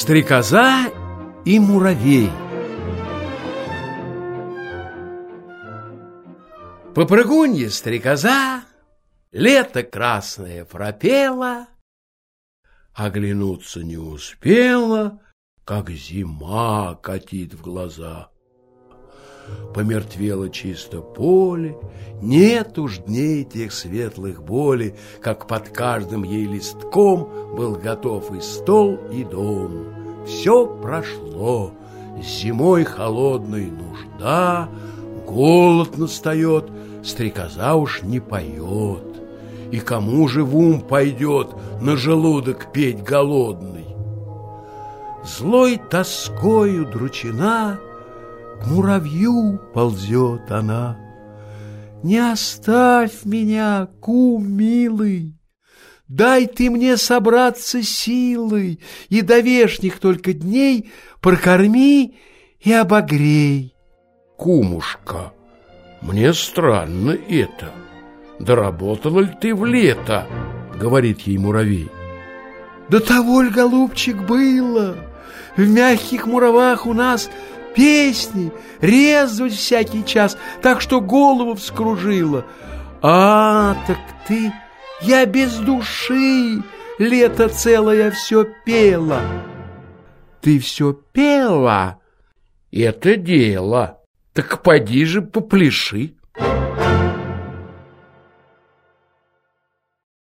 Стрекоза и муравей. Попрыгунья стрекоза, лето красное пропела, оглянуться не успела, как зима катит в глаза. Помертвело чисто поле, нет уж дней тех светлых боли, как под каждым ей листком был готов и стол, и дом. Все прошло, зимой холодной нужда, голод настает, стрекоза уж не поет. И кому же в ум пойдет на желудок петь голодный? Злой тоскою дручина, к муравью ползет она. Не оставь меня, кум милый, дай ты мне собраться силой, и до вешних только дней прокорми и обогрей. Кумушка, мне странно это. Доработала ли ты в лето? Говорит ей муравей. Да того ли, голубчик, было. В мягких муравах у нас песни резвость всякий час, так что голову вскружило. А, так ты, я без души, лето целое все пела. Ты все пела? Это дело. Так поди же попляши.